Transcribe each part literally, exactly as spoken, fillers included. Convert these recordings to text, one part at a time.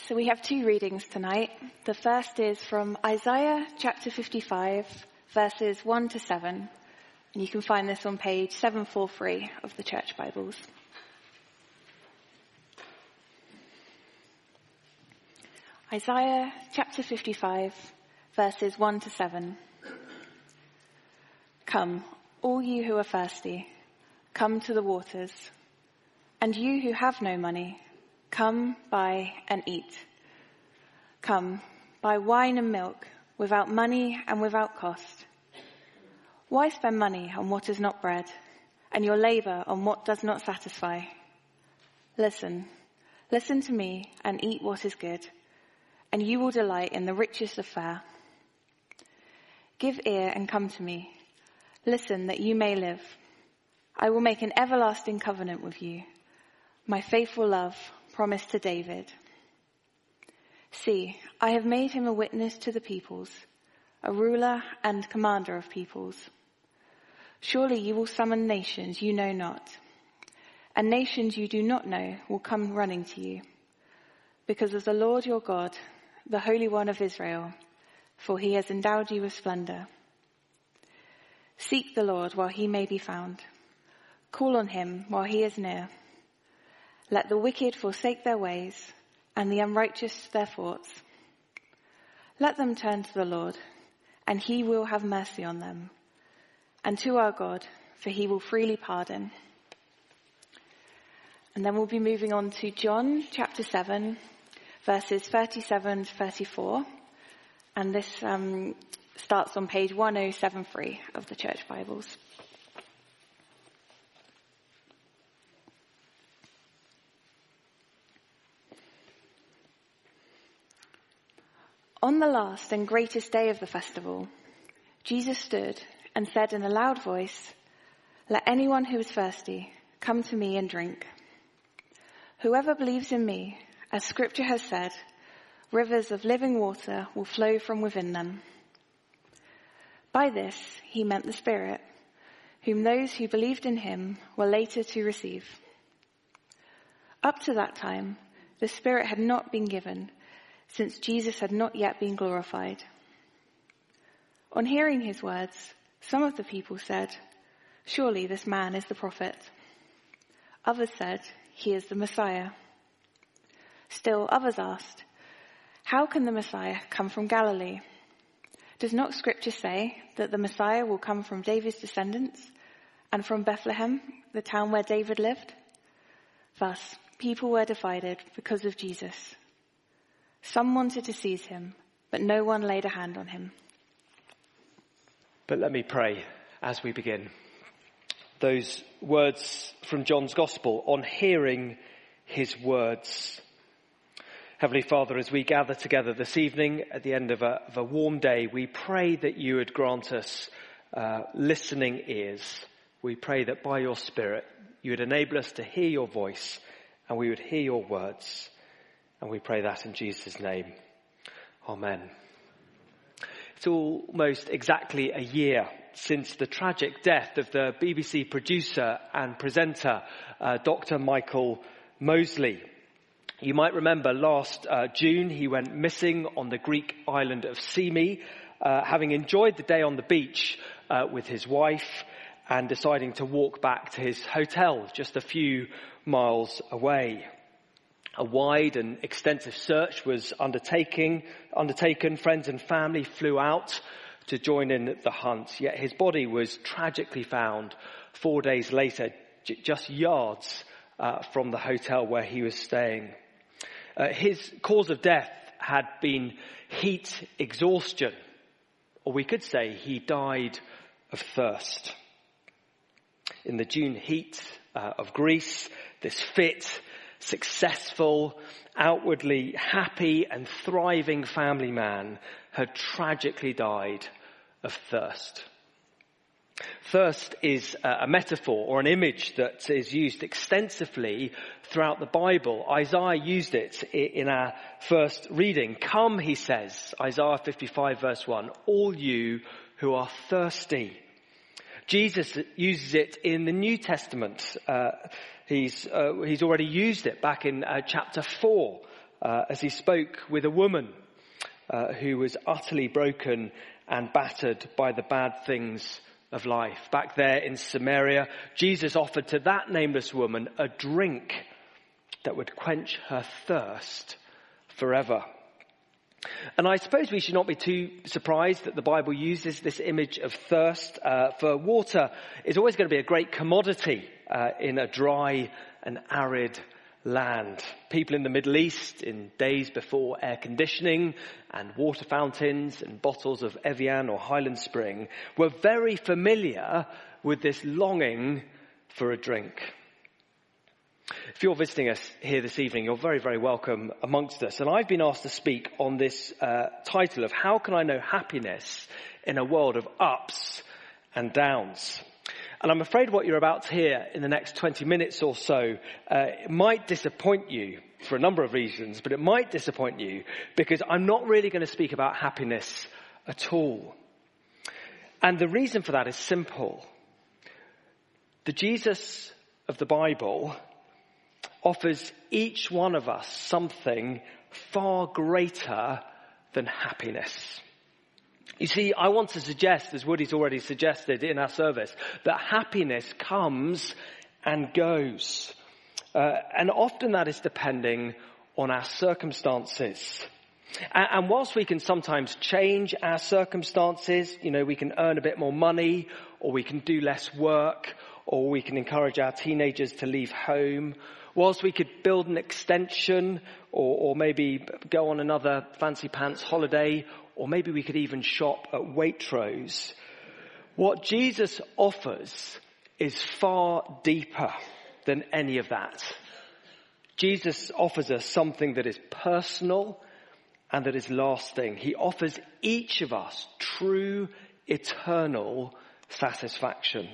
So we have two readings tonight. The first is from Isaiah chapter fifty-five, verses one to seven. And you can find this on page seven forty-three of the Church Bibles. Isaiah chapter fifty-five, verses one to seven. Come, all you who are thirsty, come to the waters. And you who have no money, come, buy and eat. Come, buy wine and milk without money and without cost. Why spend money on what is not bread, and your labor on what does not satisfy? Listen, listen to me and eat what is good, and you will delight in the richest of fare. Give ear and come to me. Listen that you may live. I will make an everlasting covenant with you, my faithful love promised to David. See, I have made him a witness to the peoples, a ruler and commander of peoples. Surely you will summon nations you know not, and nations you do not know will come running to you, because of the Lord your God, the Holy One of Israel, for he has endowed you with splendor. Seek the Lord while he may be found. Call on him while he is near. Let the wicked forsake their ways, and the unrighteous their thoughts. Let them turn to the Lord, and he will have mercy on them, and to our God, for he will freely pardon. And then we'll be moving on to John chapter seven, verses thirty-seven to thirty-four. And this um, starts on page one oh seven three of the Church Bibles. On the last and greatest day of the festival, Jesus stood and said in a loud voice, "Let anyone who is thirsty come to me and drink. Whoever believes in me, as Scripture has said, rivers of living water will flow from within them." By this he meant the Spirit, whom those who believed in him were later to receive. Up to that time, the Spirit had not been given, since Jesus had not yet been glorified. On hearing his words, some of the people said, "Surely this man is the prophet." Others said, "He is the Messiah." Still others asked, "How can the Messiah come from Galilee? Does not Scripture say that the Messiah will come from David's descendants and from Bethlehem, the town where David lived?" Thus, people were divided because of Jesus. Some wanted to seize him, but no one laid a hand on him. But let me pray as we begin. Those words from John's Gospel, on hearing his words. Heavenly Father, as we gather together this evening at the end of a, of a warm day, we pray that you would grant us uh, listening ears. We pray that by your Spirit you would enable us to hear your voice and we would hear your words. And we pray that in Jesus' name. Amen. It's almost exactly a year since the tragic death of the B B C producer and presenter, uh, Doctor Michael Mosley. You might remember last uh, June he went missing on the Greek island of Symi, uh, having enjoyed the day on the beach uh, with his wife and deciding to walk back to his hotel just a few miles away. A wide and extensive search was undertaking, undertaken. Friends and family flew out to join in the hunt. Yet his body was tragically found four days later, j- just yards uh, from the hotel where he was staying. Uh, his cause of death had been heat exhaustion, or we could say he died of thirst. In the June heat uh, of Greece, this fit, successful, outwardly happy and thriving family man had tragically died of thirst. Thirst is a metaphor or an image that is used extensively throughout the Bible. Isaiah used it in our first reading. Come, he says, Isaiah fifty-five verse one, all you who are thirsty. Jesus uses it in the New Testament. Uh, he's, uh, he's already used it back in uh, chapter four uh, as he spoke with a woman uh, who was utterly broken and battered by the bad things of life. Back there in Samaria, Jesus offered to that nameless woman a drink that would quench her thirst forever. And I suppose we should not be too surprised that the Bible uses this image of thirst. Uh, for water is always going to be a great commodity uh, in a dry and arid land. People in the Middle East, in days before air conditioning and water fountains and bottles of Evian or Highland Spring, were very familiar with this longing for a drink. If you're visiting us here this evening, you're very, very welcome amongst us. And I've been asked to speak on this uh, title of How Can I Know Happiness in a World of Ups and Downs? And I'm afraid what you're about to hear in the next twenty minutes or so uh, might disappoint you for a number of reasons, but it might disappoint you because I'm not really going to speak about happiness at all. And the reason for that is simple. The Jesus of the Bible offers each one of us something far greater than happiness. You see, I want to suggest, as Woody's already suggested in our service, that happiness comes and goes. Uh, and often that is depending on our circumstances. And, and whilst we can sometimes change our circumstances, you know, we can earn a bit more money, or we can do less work, or we can encourage our teenagers to leave home, whilst we could build an extension or, or maybe go on another fancy pants holiday, or maybe we could even shop at Waitrose, what Jesus offers is far deeper than any of that. Jesus offers us something that is personal and that is lasting. He offers each of us true, eternal satisfaction.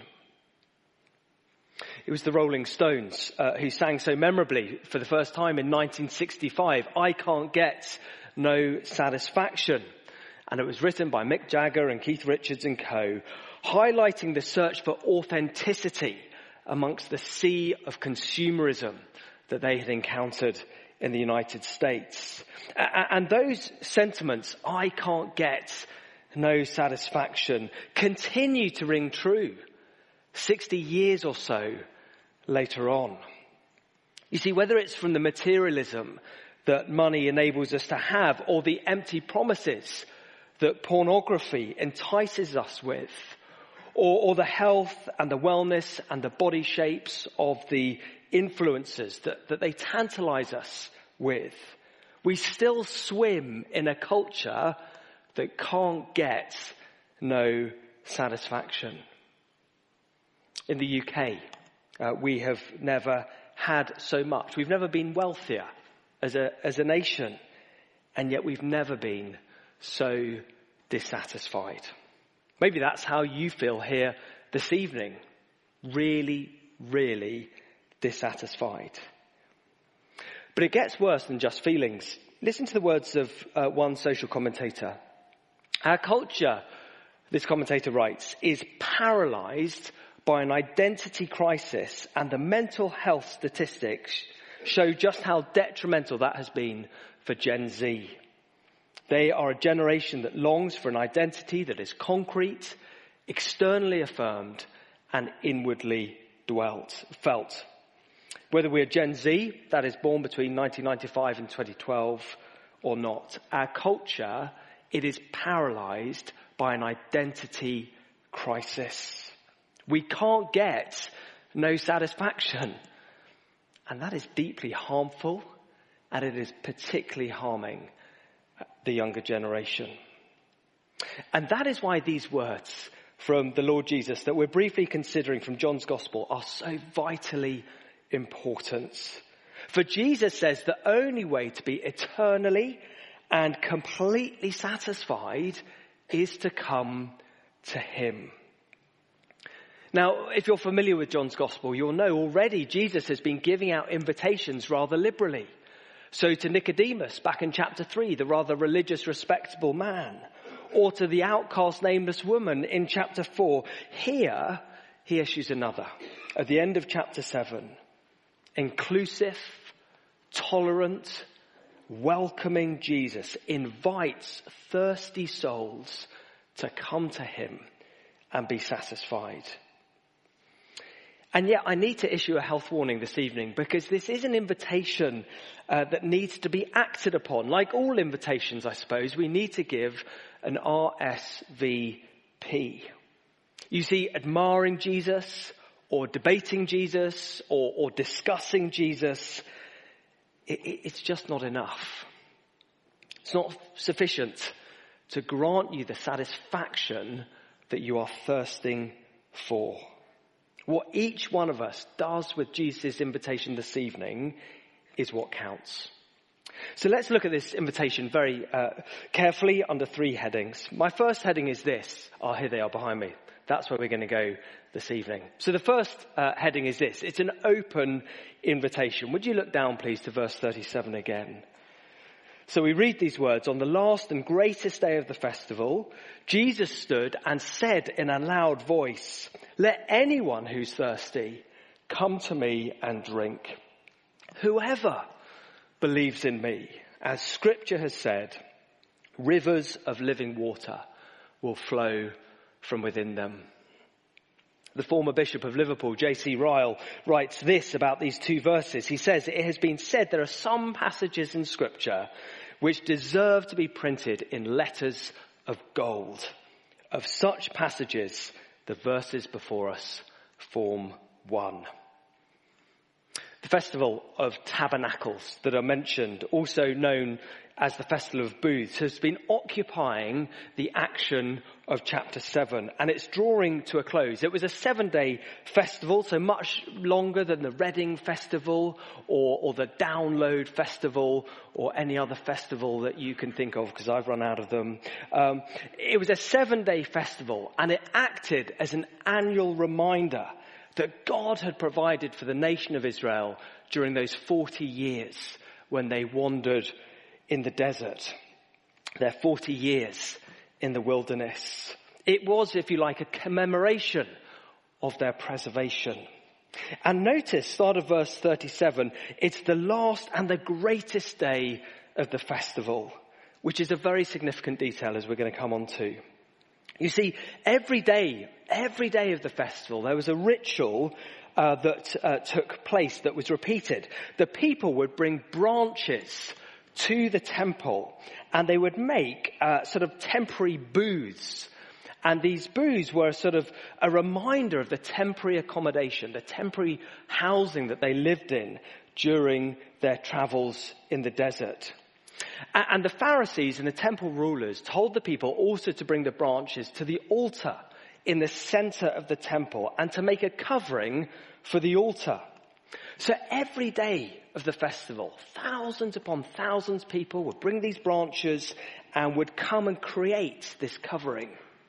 It was the Rolling Stones uh, who sang so memorably for the first time in nineteen sixty-five, I Can't Get No Satisfaction. And it was written by Mick Jagger and Keith Richards and co, highlighting the search for authenticity amongst the sea of consumerism that they had encountered in the United States. And those sentiments, I can't get no satisfaction, continue to ring true sixty years or so later on. You see, whether it's from the materialism that money enables us to have, or the empty promises that pornography entices us with, or, or the health and the wellness and the body shapes of the influencers that, that they tantalize us with, we still swim in a culture that can't get no satisfaction. In the U K, uh, we have never had so much. We've never been wealthier as a, as a nation, and yet we've never been so dissatisfied. Maybe that's how you feel here this evening. Really, really dissatisfied. But it gets worse than just feelings. Listen to the words of uh, one social commentator. Our culture, this commentator writes, is paralyzed by an identity crisis, and the mental health statistics show just how detrimental that has been for Gen Z. They are a generation that longs for an identity that is concrete, externally affirmed, and inwardly dwelt, felt. Whether we're Gen Z, that is born between nineteen ninety-five and twenty twelve, or not, our culture, it is paralyzed by an identity crisis. We can't get no satisfaction. And that is deeply harmful, and it is particularly harming the younger generation. And that is why these words from the Lord Jesus that we're briefly considering from John's Gospel are so vitally important. For Jesus says the only way to be eternally and completely satisfied is to come to him. Now, if you're familiar with John's Gospel, you'll know already Jesus has been giving out invitations rather liberally. So to Nicodemus, back in chapter three, the rather religious, respectable man, or to the outcast nameless woman in chapter four, here he issues another at the end of chapter seven. Inclusive, tolerant, welcoming Jesus, invites thirsty souls to come to him and be satisfied. And yet I need to issue a health warning this evening, because this is an invitation uh, that needs to be acted upon. Like all invitations, I suppose, we need to give an R S V P. You see, admiring Jesus or debating Jesus or, or discussing Jesus, it, it's just not enough. It's not sufficient to grant you the satisfaction that you are thirsting for. What each one of us does with Jesus' invitation this evening is what counts. So let's look at this invitation very uh, carefully under three headings. My first heading is this. Oh, here they are behind me. That's where we're going to go this evening. So the first uh, heading is this. It's an open invitation. Would you look down, please, to verse thirty-seven again? So we read these words. On the last and greatest day of the festival, Jesus stood and said in a loud voice, "Let anyone who's thirsty come to me and drink. Whoever believes in me, as Scripture has said, rivers of living water will flow from within them." The former Bishop of Liverpool, J C Ryle, writes this about these two verses. He says, "It has been said there are some passages in Scripture which deserve to be printed in letters of gold. Of such passages, the verses before us form one." The Festival of Tabernacles that are mentioned, also known as the Festival of Booths, has been occupying the action of chapter seven, and it's drawing to a close. It was a seven-day festival, so much longer than the Reading Festival or, or the Download Festival or any other festival that you can think of, because I've run out of them. Um, it was a seven-day festival, and it acted as an annual reminder that God had provided for the nation of Israel during those forty years when they wandered in the desert. Their forty years in the wilderness. It was, if you like, a commemoration of their preservation. And notice, start of verse thirty-seven, it's the last and the greatest day of the festival, which is a very significant detail as we're going to come on to. You see, every day, every day of the festival, there was a ritual uh, that uh, took place that was repeated. The people would bring branches to the temple, and they would make uh, sort of temporary booths. And these booths were sort of a reminder of the temporary accommodation, the temporary housing that they lived in during their travels in the desert. And the Pharisees and the temple rulers told the people also to bring the branches to the altar in the center of the temple and to make a covering for the altar. So every day of the festival, thousands upon thousands of people would bring these branches and would come and create this covering.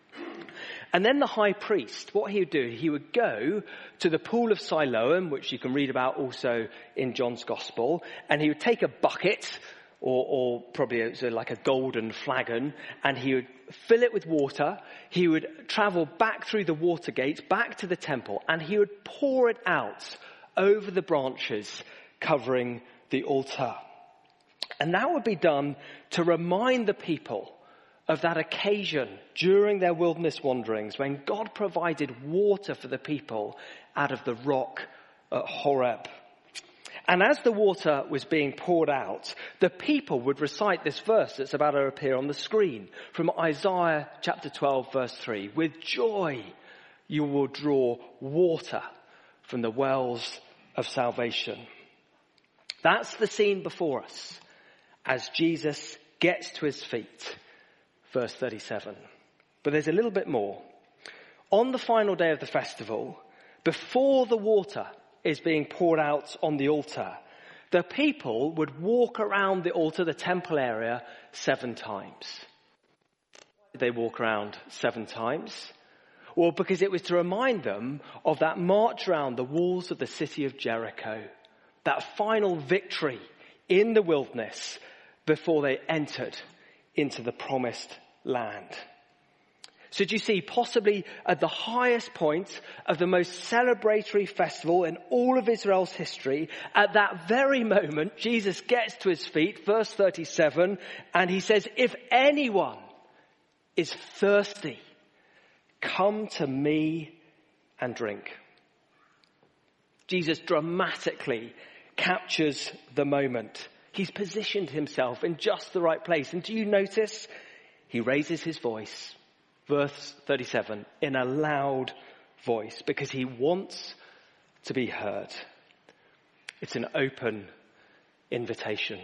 And then the high priest, what he would do, he would go to the pool of Siloam, which you can read about also in John's Gospel, and he would take a bucket, or, or probably it was like a golden flagon, and he would fill it with water. He would travel back through the water gates, back to the temple, and he would pour it out over the branches covering the altar. And that would be done to remind the people of that occasion during their wilderness wanderings when God provided water for the people out of the rock at Horeb. And as the water was being poured out, the people would recite this verse that's about to appear on the screen from Isaiah chapter twelve verse three. "With joy you will draw water from the wells of salvation." That's the scene before us as Jesus gets to his feet. Verse thirty-seven. But there's a little bit more. On the final day of the festival, before the water is being poured out on the altar, the people would walk around the altar, the temple area, seven times. Why did they walk around seven times? Well, because it was to remind them of that march around the walls of the city of Jericho, that final victory in the wilderness before they entered into the promised land. So do you see, possibly at the highest point of the most celebratory festival in all of Israel's history, at that very moment, Jesus gets to his feet, verse thirty-seven, and he says, if anyone is thirsty, come to me and drink. Jesus dramatically captures the moment. He's positioned himself in just the right place. And do you notice? He raises his voice. Verse thirty-seven, in a loud voice, because he wants to be heard. It's an open invitation.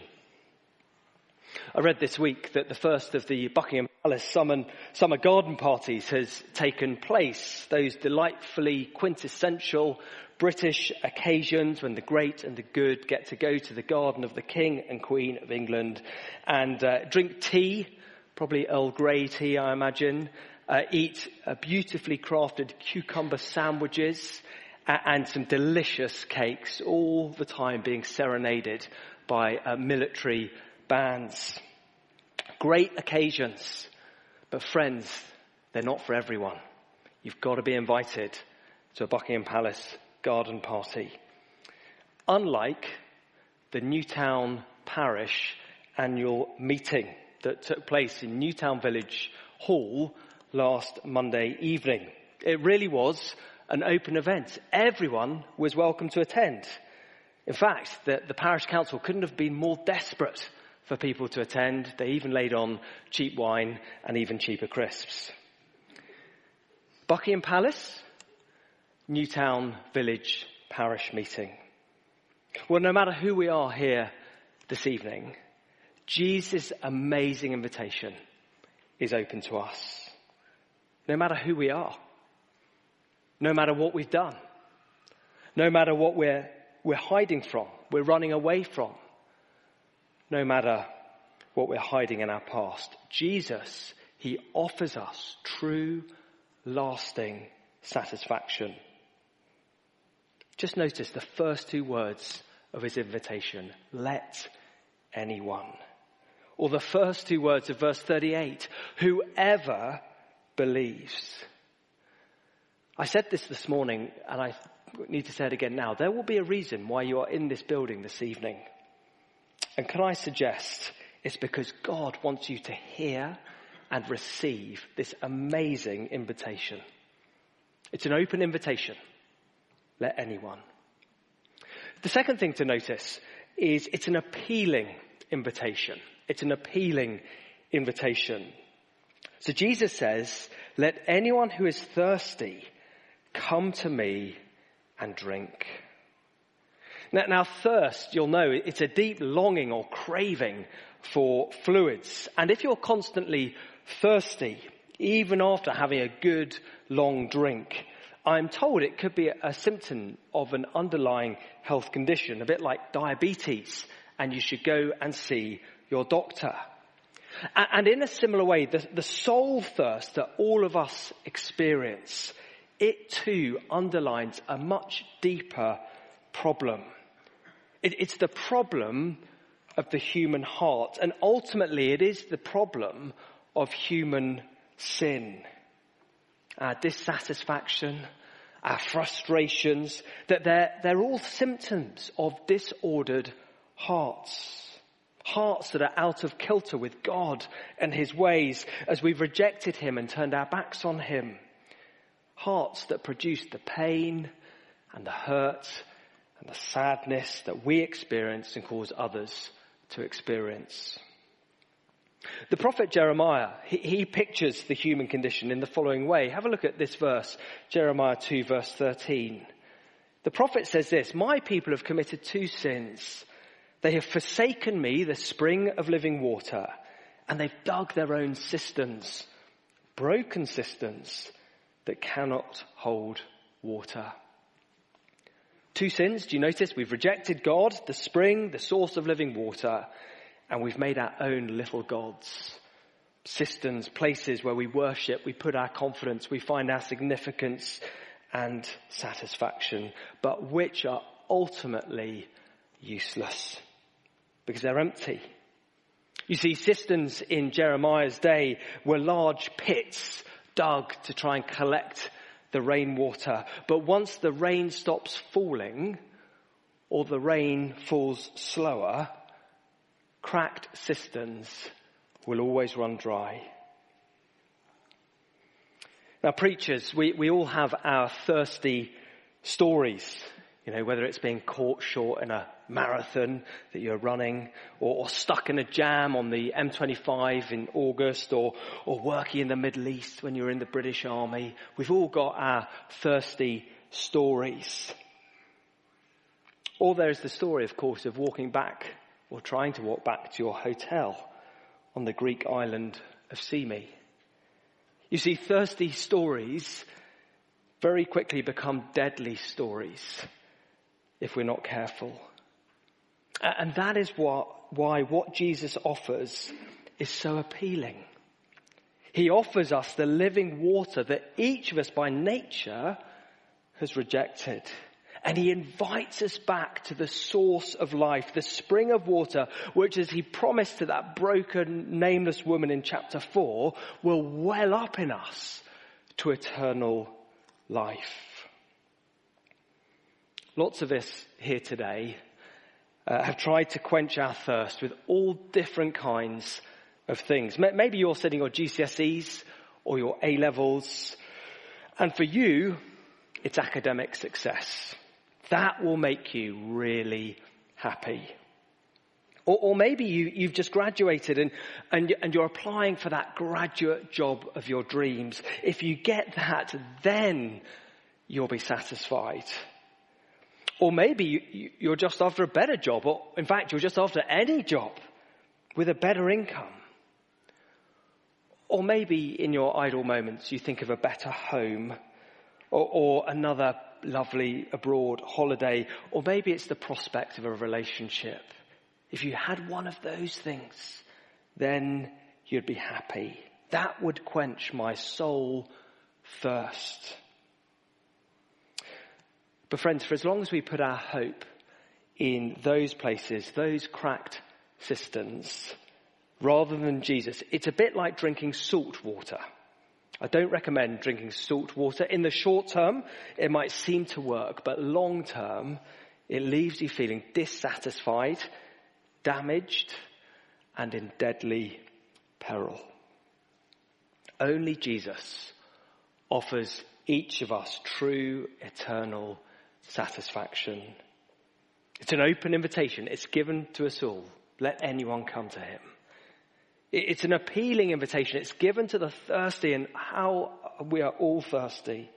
I read this week that the first of the Buckingham Palace summer, summer garden parties has taken place. Those delightfully quintessential British occasions when the great and the good get to go to the garden of the King and Queen of England and uh, drink tea, probably Earl Grey tea, I imagine, uh, eat uh, beautifully crafted cucumber sandwiches uh, and some delicious cakes, all the time being serenaded by uh, military bands. Great occasions, but friends, they're not for everyone. You've got to be invited to a Buckingham Palace garden party. Unlike the Newtown Parish annual meeting that took place in Newtown Village Hall last Monday evening. It really was an open event. Everyone was welcome to attend. In fact, the, the parish council couldn't have been more desperate for people to attend. They even laid on cheap wine and even cheaper crisps. Buckingham Palace, Newtown Village Parish meeting. Well, no matter who we are here this evening, Jesus' amazing invitation is open to us. No matter who we are, no matter what we've done, no matter what we're, we're hiding from, we're running away from, no matter what we're hiding in our past, Jesus, he offers us true, lasting satisfaction. Just notice the first two words of his invitation, let anyone. Or the first two words of verse thirty-eight, whoever believes. I said this this morning, and I need to say it again now. There will be a reason why you are in this building this evening. And can I suggest it's because God wants you to hear and receive this amazing invitation. It's an open invitation. Let anyone. The second thing to notice is it's an appealing invitation. It's an appealing invitation. So Jesus says, let anyone who is thirsty come to me and drink. Now, now thirst, you'll know, it's a deep longing or craving for fluids. And if you're constantly thirsty, even after having a good long drink, I'm told it could be a symptom of an underlying health condition, a bit like diabetes, and you should go and see your doctor. And in a similar way, the, the soul thirst that all of us experience, it too underlines a much deeper problem. It, it's the problem of the human heart, and ultimately it is the problem of human sin. Our dissatisfaction, our frustrations, that they're, they're all symptoms of disordered hearts. Hearts that are out of kilter with God and his ways as we've rejected him and turned our backs on him. Hearts that produce the pain and the hurt and the sadness that we experience and cause others to experience. The prophet Jeremiah, he, he pictures the human condition in the following way. Have a look at this verse, Jeremiah two verse thirteen. The prophet says this, my people have committed two sins. They have forsaken me, the spring of living water, and they've dug their own cisterns, broken cisterns that cannot hold water. Two sins, do you notice? We've rejected God, the spring, the source of living water, and we've made our own little gods. Cisterns, places where we worship, we put our confidence, we find our significance and satisfaction, but which are ultimately useless because they're empty. You see, cisterns in Jeremiah's day were large pits dug to try and collect the rainwater. But once the rain stops falling, or the rain falls slower, cracked cisterns will always run dry. Now, preachers, we, we all have our thirsty stories. You know, whether it's being caught short in a marathon that you're running, or, or stuck in a jam on the M twenty-five in August, or, or working in the Middle East when you're in the British Army. We've all got our thirsty stories. Or there's the story, of course, of walking back, or trying to walk back to your hotel on the Greek island of Symi. You see, thirsty stories very quickly become deadly stories if we're not careful. And that is what, why what Jesus offers is so appealing. He offers us the living water that each of us by nature has rejected. And he invites us back to the source of life, the spring of water, which, as he promised to that broken, nameless woman in chapter four, will well up in us to eternal life. Lots of us here today uh, have tried to quench our thirst with all different kinds of things. Maybe you're sitting your G C S Es or your A-levels, and for you, it's academic success. That will make you really happy. Or, or maybe you, you've just graduated and, and, and you're applying for that graduate job of your dreams. If you get that, then you'll be satisfied. Or maybe you, you're just after a better job, or in fact, you're just after any job with a better income. Or maybe in your idle moments, you think of a better home, or, or another lovely abroad holiday, or maybe it's the prospect of a relationship. If you had one of those things, then you'd be happy. That would quench my soul thirst. But friends, for as long as we put our hope in those places, those cracked cisterns, rather than Jesus, it's a bit like drinking salt water. I don't recommend drinking salt water. In the short term, it might seem to work, but long term, it leaves you feeling dissatisfied, damaged, and in deadly peril. Only Jesus offers each of us true, eternal satisfaction. It's an open invitation. It's given to us all. Let anyone come to him. It's an appealing invitation. It's given to the thirsty, and how we are all thirsty.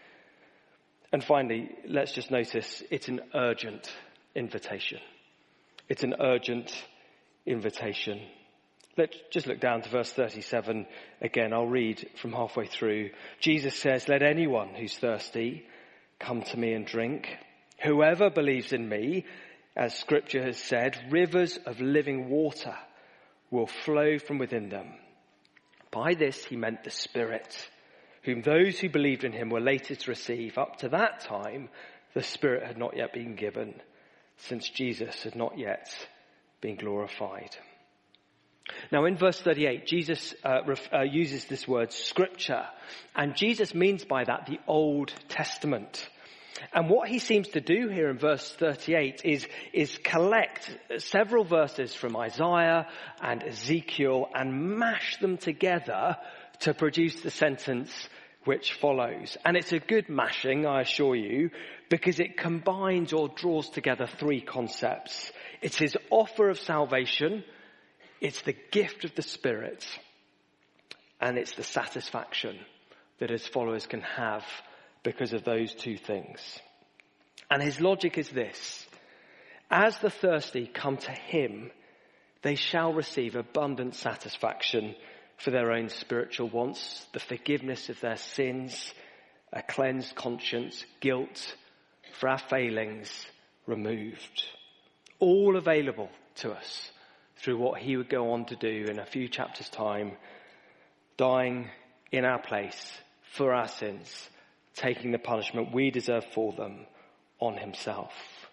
And finally, let's just notice it's an urgent invitation. It's an urgent invitation. Let's just look down to verse thirty-seven again. I'll read from halfway through. Jesus says, "Let anyone who's thirsty come to me and drink. Whoever believes in me, as scripture has said, rivers of living water will flow from within them." By this he meant the Spirit, whom those who believed in him were later to receive. Up to that time, the Spirit had not yet been given, since Jesus had not yet been glorified. Now in verse thirty-eight, Jesus uh, ref, uh, uses this word scripture, and Jesus means by that the Old Testament. And what he seems to do here in verse thirty-eight is, is collect several verses from Isaiah and Ezekiel and mash them together to produce the sentence which follows. And it's a good mashing, I assure you, because it combines or draws together three concepts. It's his offer of salvation, it's the gift of the Spirit, and it's the satisfaction that his followers can have because of those two things. And his logic is this: as the thirsty come to him, they shall receive abundant satisfaction for their own spiritual wants, the forgiveness of their sins, a cleansed conscience, guilt for our failings removed. All available to us through what he would go on to do in a few chapters' time, dying in our place for our sins, taking the punishment we deserve for them on himself.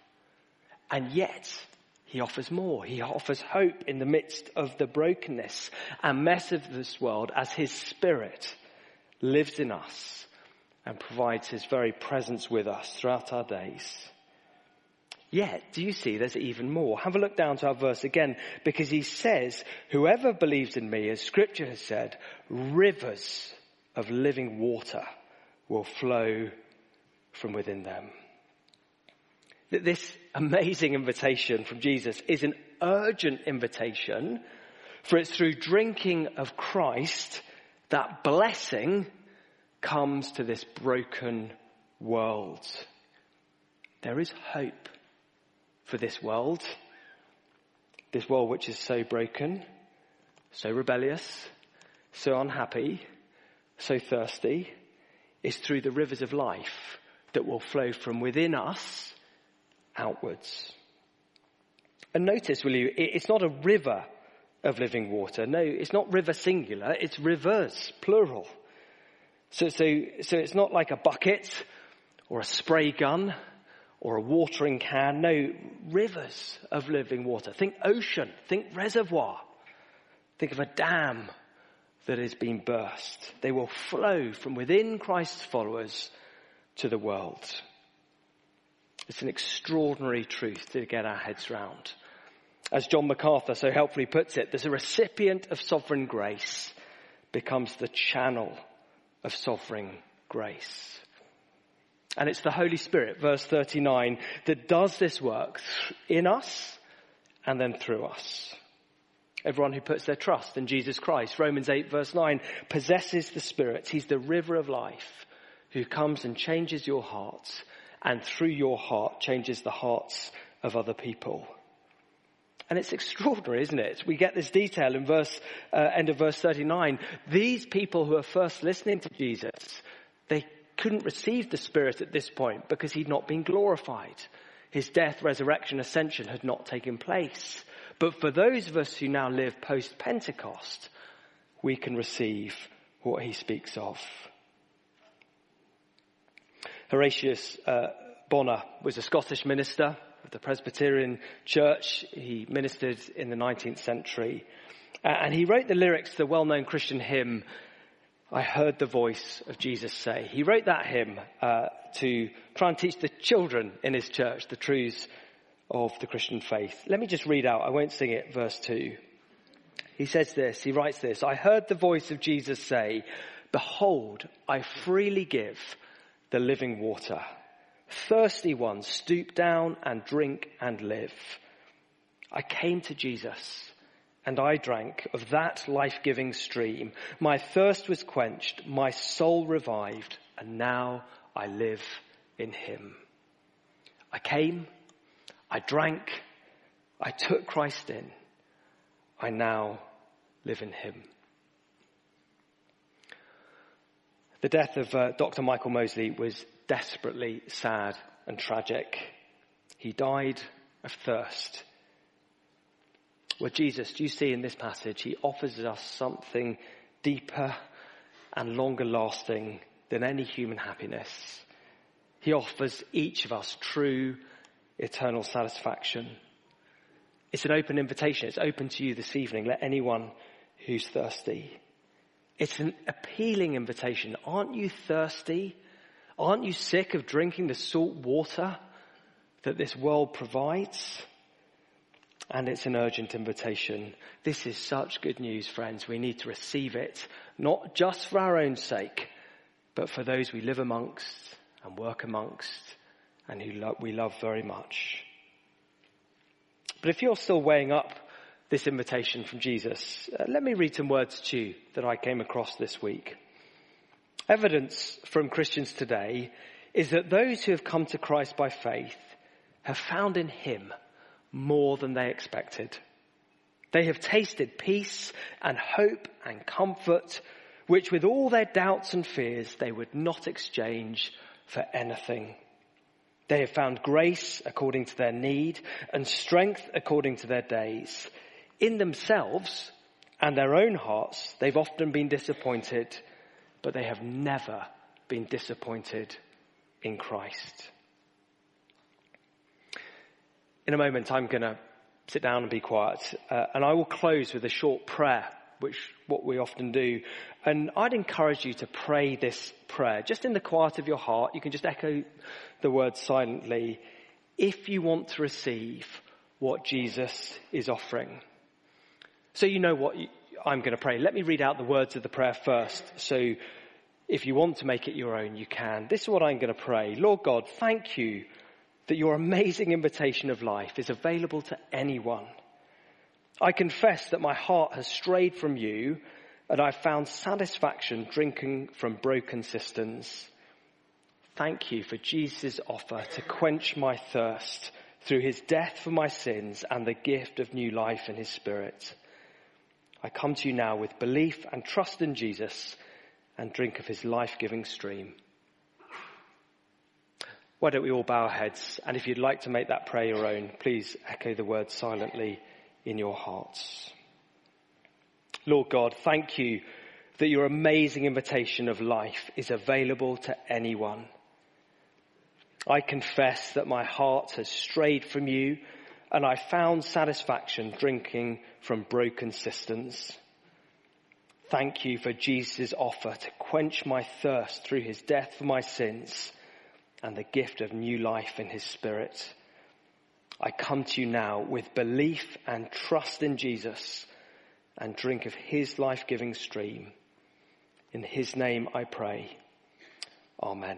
And yet, he offers more. He offers hope in the midst of the brokenness and mess of this world as his Spirit lives in us, and provides his very presence with us throughout our days. Yet, do you see there's even more? Have a look down to our verse again, because he says, whoever believes in me, as scripture has said, rivers of living water will flow from within them. This amazing invitation from Jesus is an urgent invitation, for it's through drinking of Christ that blessing comes to this broken world. There is hope for this world, this world which is so broken, so rebellious, so unhappy, so thirsty, is through the rivers of life that will flow from within us outwards. And notice, will you, it's not a river of living water. No, it's not river singular, it's rivers, plural. So, so, so it's not like a bucket or a spray gun or a watering can. No, rivers of living water. Think ocean, think reservoir. Think of a dam that has been burst. They will flow from within Christ's followers to the world. It's an extraordinary truth to get our heads round. As John MacArthur so helpfully puts it, there's a recipient of sovereign grace becomes the channel of sovereign grace. And it's the Holy Spirit, verse thirty-nine, that does this work in us and then through us. Everyone who puts their trust in Jesus Christ, Romans eight verse nine, possesses the Spirit. He's the river of life who comes and changes your heart, and through your heart changes the hearts of other people. And it's extraordinary, isn't it? We get this detail in verse uh, end of verse thirty-nine. These people who are first listening to Jesus, they couldn't receive the Spirit at this point because he'd not been glorified. His death, resurrection, ascension had not taken place. But for those of us who now live post-Pentecost, we can receive what he speaks of. Horatius uh, Bonner was a Scottish minister of the Presbyterian Church. He ministered in the nineteenth century. Uh, and he wrote the lyrics to the well-known Christian hymn, I Heard the Voice of Jesus Say. He wrote that hymn uh, to try and teach the children in his church the truths of the Christian faith. Let me just read out, I won't sing it, verse two. He says this, he writes this, I heard the voice of Jesus say, behold, I freely give the living water. Thirsty ones, stoop down and drink and live. I came to Jesus and I drank of that life-giving stream. My thirst was quenched, my soul revived, and now I live in him. I came, I drank, I took Christ in. I now live in him. The death of uh, Doctor Michael Mosley was desperately sad and tragic. He died of thirst. Well, Jesus, do you see in this passage, he offers us something deeper and longer lasting than any human happiness. He offers each of us true eternal satisfaction. It's an open invitation. It's open to you this evening. Let anyone who's thirsty. It's an appealing invitation. Aren't you thirsty? Aren't you sick of drinking the salt water that this world provides? And it's an urgent invitation. This is such good news, friends. We need to receive it, not just for our own sake, but for those we live amongst and work amongst and who lo- we love very much. But if you're still weighing up this invitation from Jesus, uh, let me read some words to you that I came across this week. Evidence from Christians today is that those who have come to Christ by faith have found in him more than they expected. They have tasted peace and hope and comfort, which with all their doubts and fears, they would not exchange for anything. They have found grace according to their need and strength according to their days. In themselves and their own hearts, they've often been disappointed, but they have never been disappointed in Christ. In a moment, I'm going to sit down and be quiet, uh, and I will close with a short prayer which what we often do. And I'd encourage you to pray this prayer, just in the quiet of your heart. You can just echo the words silently, if you want to receive what Jesus is offering. So you know what I'm going to pray. Let me read out the words of the prayer first. So if you want to make it your own, you can. This is what I'm going to pray. Lord God, thank you that your amazing invitation of life is available to anyone. I confess that my heart has strayed from you and I've found satisfaction drinking from broken cisterns. Thank you for Jesus' offer to quench my thirst through his death for my sins and the gift of new life in his Spirit. I come to you now with belief and trust in Jesus and drink of his life-giving stream. Why don't we all bow our heads? And if you'd like to make that prayer your own, please echo the words silently in your hearts. Lord God, thank you that your amazing invitation of life is available to anyone. I confess that my heart has strayed from you and I found satisfaction drinking from broken cisterns. Thank you for Jesus' offer to quench my thirst through his death for my sins and the gift of new life in his Spirit. I come to you now with belief and trust in Jesus and drink of his life-giving stream. In his name I pray. Amen.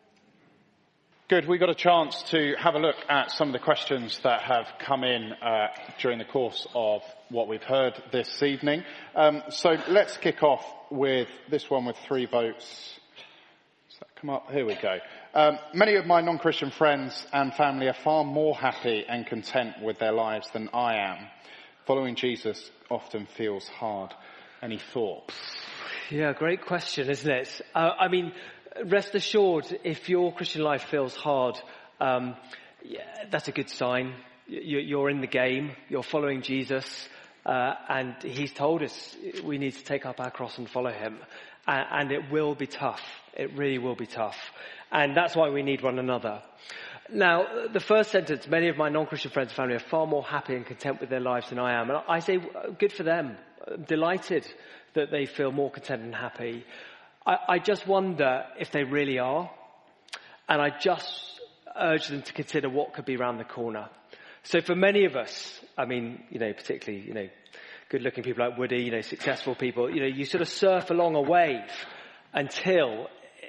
Good. We got a chance to have a look at some of the questions that have come in uh, during the course of what we've heard this evening. Um, so let's kick off with this one with three votes. Does that come up? Here we go. Um, many of my non-Christian friends and family are far more happy and content with their lives than I am. Following Jesus often feels hard. Any thoughts? Yeah, great question, isn't it? Uh, I mean, rest assured, if your Christian life feels hard, um, yeah, that's a good sign. You're in the game, you're following Jesus, uh, and he's told us we need to take up our cross and follow him. Uh, and it will be tough. It really will be tough. And that's why we need one another. Now, the first sentence, many of my non-Christian friends and family are far more happy and content with their lives than I am. And I say, good for them. I'm delighted that they feel more content and happy. I, I just wonder if they really are. And I just urge them to consider what could be around the corner. So for many of us, I mean, you know, particularly, you know, good-looking people like Woody, you know, successful people, you know, you sort of surf along a wave until,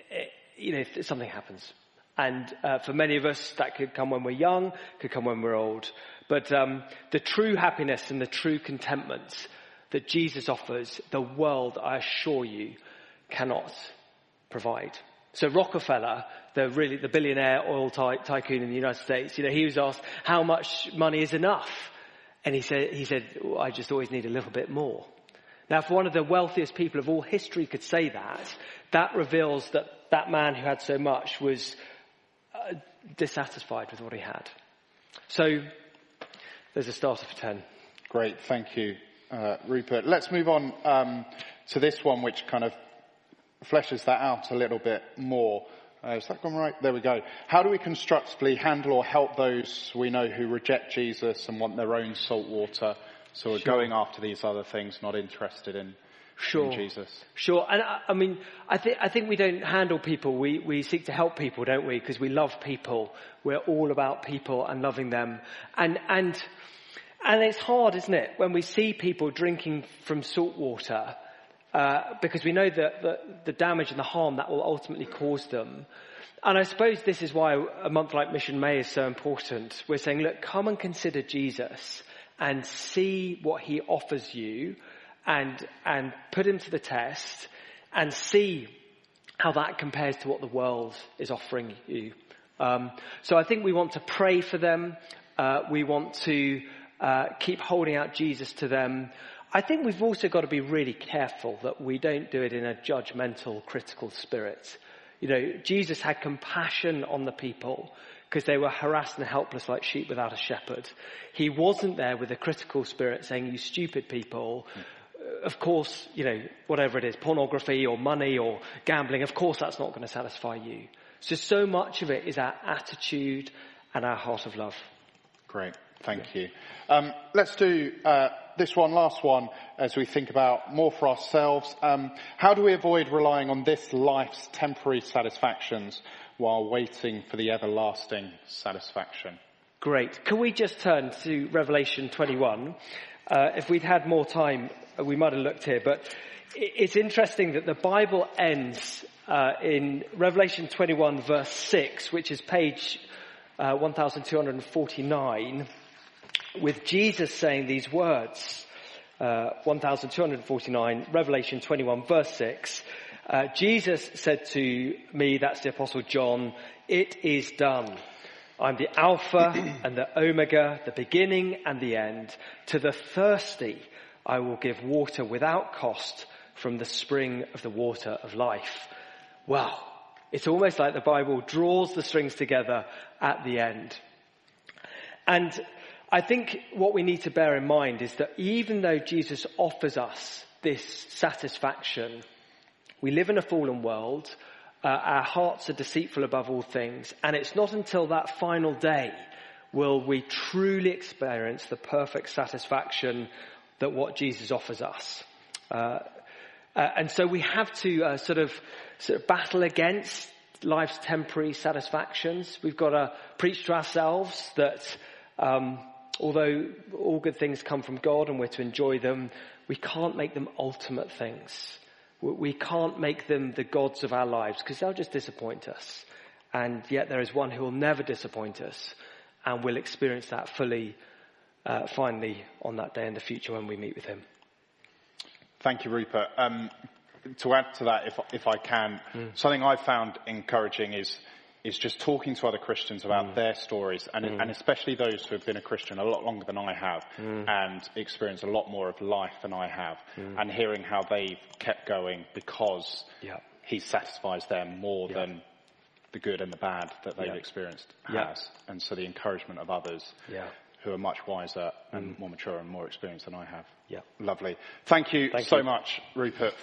you know, something happens. And uh, for many of us, that could come when we're young, could come when we're old. But um, the true happiness and the true contentment that Jesus offers, the world, I assure you, cannot provide. So Rockefeller, the really the billionaire oil ty- tycoon in the United States, you know, he was asked how much money is enough, and he said, he said, oh, I just always need a little bit more. Now, if one of the wealthiest people of all history could say that, that reveals that that man who had so much was uh, dissatisfied with what he had. So there's a starter for ten. Great, thank you, uh, Rupert. Let's move on um, to this one, which kind of fleshes that out a little bit more. Uh, is that gone right? There we go. How do we constructively handle or help those we know who reject Jesus and want their own salt water, so we're sure. going after these other things, not interested in, sure. in Jesus? Sure. And I, I mean, I think I think we don't handle people. We we seek to help people, don't we? Because we love people. We're all about people and loving them. And and and it's hard, isn't it, when we see people drinking from salt water. Uh, because we know that the, the damage and the harm that will ultimately cause them. And I suppose this is why a month like Mission May is so important. We're saying, look, come and consider Jesus and see what he offers you and, and put him to the test and see how that compares to what the world is offering you. Um, so I think we want to pray for them. Uh, we want to uh, keep holding out Jesus to them. I think we've also got to be really careful that we don't do it in a judgmental, critical spirit. You know, Jesus had compassion on the people because they were harassed and helpless like sheep without a shepherd. He wasn't there with a critical spirit saying, you stupid people. Mm. Of course, you know, whatever it is, pornography or money or gambling, of course that's not going to satisfy you. So, so much of it is our attitude and our heart of love. Great. Thank you. Um, let's do uh, this one, last one, as we think about more for ourselves. Um, how do we avoid relying on this life's temporary satisfactions while waiting for the everlasting satisfaction? Great. Can we just turn to Revelation twenty-one? Uh, if we'd had more time, we might have looked here, but it's interesting that the Bible ends uh, in Revelation twenty-one verse six, which is page uh, one thousand two hundred forty-nine, with Jesus saying these words. Uh, one thousand two hundred forty-nine, Revelation twenty-one verse six. Uh, Jesus said to me, that's the Apostle John, "It is done. I'm the Alpha and the Omega, the beginning and the end. To the thirsty, I will give water without cost from the spring of the water of life." Wow. It's almost like the Bible draws the strings together at the end. And I think what we need to bear in mind is that even though Jesus offers us this satisfaction, we live in a fallen world. Uh, our hearts are deceitful above all things. And it's not until that final day will we truly experience the perfect satisfaction that what Jesus offers us. Uh, uh, and so we have to uh, sort of sort of battle against life's temporary satisfactions. We've got to preach to ourselves that um, although all good things come from God and we're to enjoy them, we can't make them ultimate things. We can't make them the gods of our lives because they'll just disappoint us. And yet there is one who will never disappoint us, and we'll experience that fully, uh, finally, on that day in the future when we meet with him. Thank you, Rupert. Um, to add to that, if, if I can, mm. something I've found encouraging is is just talking to other Christians about mm. their stories, and, mm. and especially those who have been a Christian a lot longer than I have mm. and experienced a lot more of life than I have, mm. and hearing how they've kept going because yeah. he satisfies them more yeah. than the good and the bad that they've yeah. experienced has. Yeah. And so the encouragement of others yeah. who are much wiser and mm. more mature and more experienced than I have. Yeah. Lovely. Thank you Thank so you. much, Rupert.